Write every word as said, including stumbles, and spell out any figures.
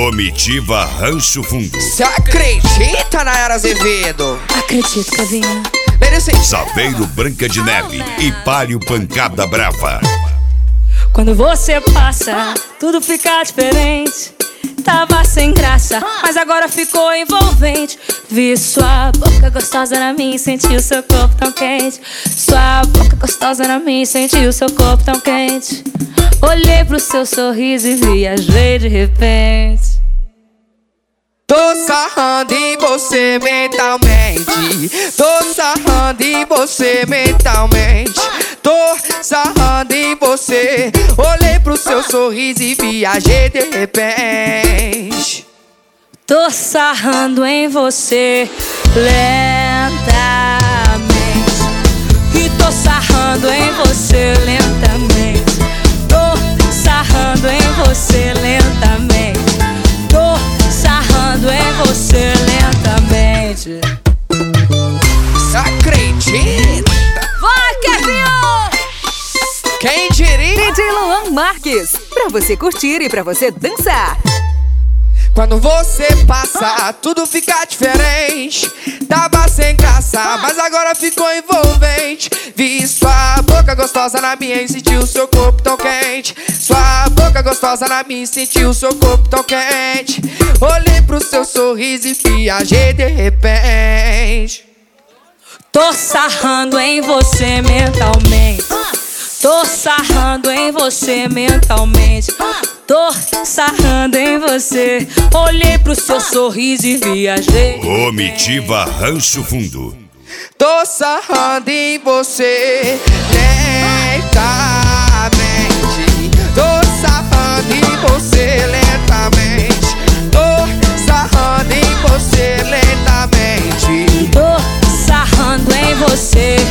Comitiva Rancho Fundo. Cê acredita, Nayara Azevedo? Acredito, Cavinha. Saveiro Branca de Neve e Páreo Pancada Brava. Quando você passa, tudo fica diferente. Tava sem graça, mas agora ficou envolvente. Vi sua boca gostosa na minha e senti o seu corpo tão quente. Sua boca gostosa na minha e senti o seu corpo tão quente. Olhei pro seu sorriso e viajei de repente. Tô sarrando em você mentalmente. Tô sarrando em você mentalmente. Tô sarrando em você. Olhei pro seu sorriso e viajei de repente. Tô sarrando em você lentamente. E tô sarrando em você lentamente. Tô sarrando em você lentamente. Tô sarrando em você lentamente. Cê acredita? Vai, Kevinho! Quem diria? D J Luan Marques, pra você curtir e pra você dançar. Quando você passa, tudo fica diferente. Tava sem graça, mas agora ficou envolvente. Vi sua boca gostosa na minha e senti o seu corpo tão quente. Sua boca gostosa na minha e senti o seu corpo tão quente. Olhei pro seu sorriso e viajei de repente. Tô sarrando em você mentalmente. Tô sarrando em você mentalmente. Tô sarrando em você. Olhei pro seu sorriso e viajei. Comitiva Rancho Fundo. Tô sarrando em você lentamente. Tô sarrando em você lentamente. Tô sarrando em você lentamente. Tô sarrando em você